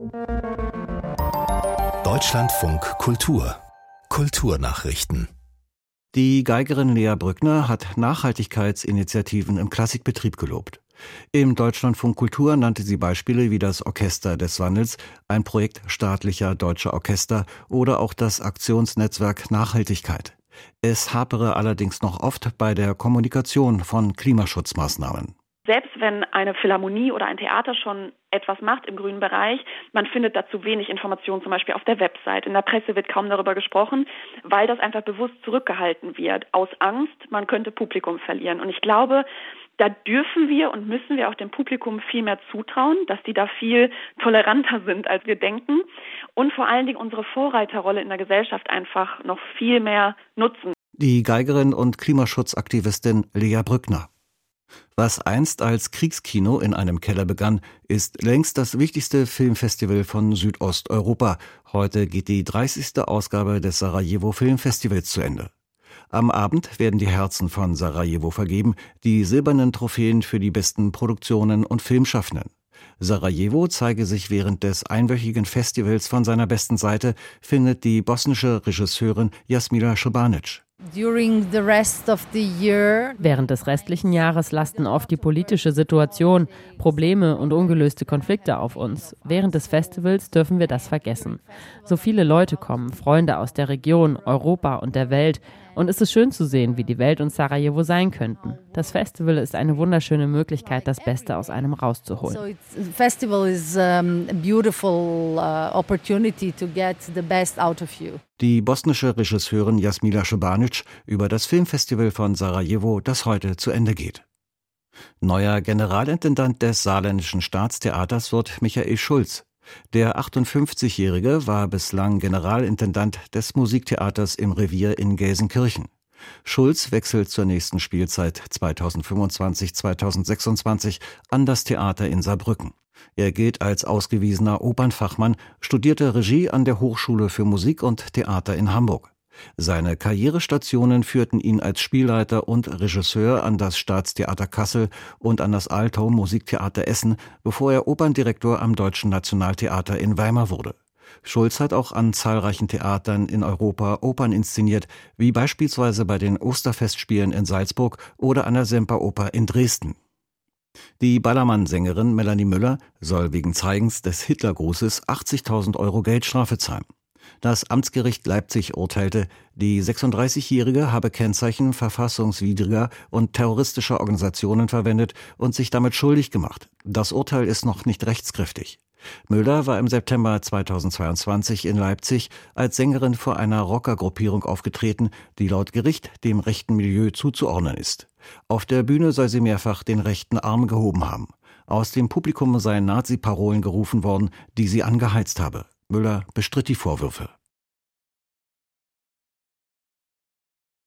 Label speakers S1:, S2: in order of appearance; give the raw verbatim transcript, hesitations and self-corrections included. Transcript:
S1: Deutschlandfunk Kultur Kulturnachrichten.
S2: Die Geigerin Lea Brückner hat Nachhaltigkeitsinitiativen im Klassikbetrieb gelobt. Im Deutschlandfunk Kultur nannte sie Beispiele wie das Orchester des Wandels, ein Projekt staatlicher deutscher Orchester oder auch das Aktionsnetzwerk Nachhaltigkeit. Es hapere allerdings noch oft bei der Kommunikation von Klimaschutzmaßnahmen.
S3: Selbst wenn eine Philharmonie oder ein Theater schon etwas macht im grünen Bereich, man findet dazu wenig Informationen, zum Beispiel auf der Website. In der Presse wird kaum darüber gesprochen, weil das einfach bewusst zurückgehalten wird, aus Angst, man könnte Publikum verlieren. Und ich glaube, da dürfen wir und müssen wir auch dem Publikum viel mehr zutrauen, dass die da viel toleranter sind, als wir denken. Und vor allen Dingen unsere Vorreiterrolle in der Gesellschaft einfach noch viel mehr nutzen.
S2: Die Geigerin und Klimaschutzaktivistin Lea Brückner. Was einst als Kriegskino in einem Keller begann, ist längst das wichtigste Filmfestival von Südosteuropa. Heute geht die dreißigste Ausgabe des Sarajevo Filmfestivals zu Ende. Am Abend werden die Herzen von Sarajevo vergeben, die silbernen Trophäen für die besten Produktionen und Filmschaffenden. Sarajevo zeige sich während des einwöchigen Festivals von seiner besten Seite, findet die bosnische Regisseurin Jasmila Šobanić.
S4: Während des restlichen Jahres lasten oft die politische Situation, Probleme und ungelöste Konflikte auf uns. Während des Festivals dürfen wir das vergessen. So viele Leute kommen, Freunde aus der Region, Europa und der Welt. Und es ist schön zu sehen, wie die Welt und Sarajevo sein könnten. Das Festival ist eine wunderschöne Möglichkeit, das Beste aus einem rauszuholen.
S5: So it's, festival is um, a beautiful uh, opportunity to get the best out of you.
S2: Die bosnische Regisseurin Jasmila Šobanić über das Filmfestival von Sarajevo, das heute zu Ende geht. Neuer Generalintendant des Saarländischen Staatstheaters wird Michael Schulz. Der achtundfünfzigjährige war bislang Generalintendant des Musiktheaters im Revier in Gelsenkirchen. Schulz wechselt zur nächsten Spielzeit zweitausendfünfundzwanzig zweitausendsechsundzwanzig an das Theater in Saarbrücken. Er gilt als ausgewiesener Opernfachmann, studierte Regie an der Hochschule für Musik und Theater in Hamburg. Seine Karrierestationen führten ihn als Spielleiter und Regisseur an das Staatstheater Kassel und an das Altau Musiktheater Essen, bevor er Operndirektor am Deutschen Nationaltheater in Weimar wurde. Schulz hat auch an zahlreichen Theatern in Europa Opern inszeniert, wie beispielsweise bei den Osterfestspielen in Salzburg oder an der Semperoper in Dresden. Die Ballermann-Sängerin Melanie Müller soll wegen Zeigens des Hitlergrußes achtzigtausend Euro Geldstrafe zahlen. Das Amtsgericht Leipzig urteilte, die sechsunddreißigjährige habe Kennzeichen verfassungswidriger und terroristischer Organisationen verwendet und sich damit schuldig gemacht. Das Urteil ist noch nicht rechtskräftig. Müller war im September zweitausendzweiundzwanzig in Leipzig als Sängerin vor einer Rockergruppierung aufgetreten, die laut Gericht dem rechten Milieu zuzuordnen ist. Auf der Bühne soll sie mehrfach den rechten Arm gehoben haben. Aus dem Publikum seien Nazi-Parolen gerufen worden, die sie angeheizt habe. Müller bestritt die Vorwürfe.